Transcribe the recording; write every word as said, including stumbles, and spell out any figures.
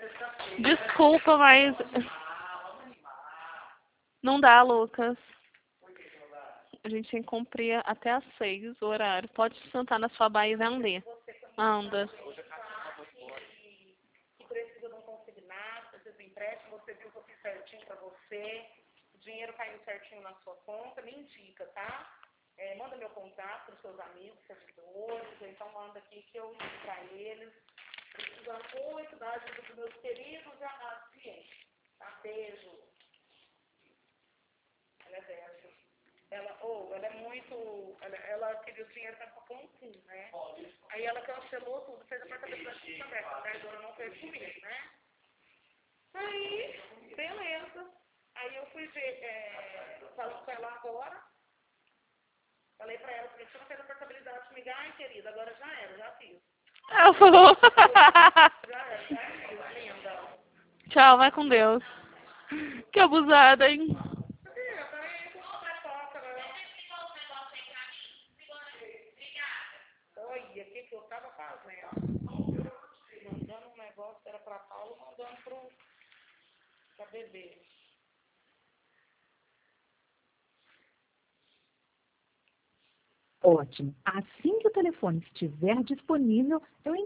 Desculpa, mas não dá, Lucas. A gente tem que cumprir até às seis o horário. Pode sentar na sua baia e vender. Anda. Que precisa de um consignado, precisa de empréstimo, você viu que eu fiz certinho para você, o dinheiro caiu certinho na sua conta, me indica, tá? É, manda meu contato para os seus amigos, servidores, ou então manda aqui que eu ligo para eles. Precisando muito da ajuda dos meus queridos e amados clientes. Tá? Beijo. Ela é dessa. Ela, oh, ela é muito. Ela, ela queria o dinheiro para Cancún, né? Aí ela cancelou tudo, fez a apartamento da Chica também. A traidora não fez comigo, né? Aí, beleza. Aí eu fui ver, é, falando com ela agora. Falei pra ela, falei, você não fez a portabilidade comigo? Ai, querida, agora já era, já fiz. Ela falou. Já era, já fiz, linda. Tchau, vai com Deus. Que abusada, hein? Olha, o que, que eu tava fazendo? Mandando um negócio que era pra Paulo, mandando pro pra bebê. Ótimo. Assim que o telefone estiver disponível, eu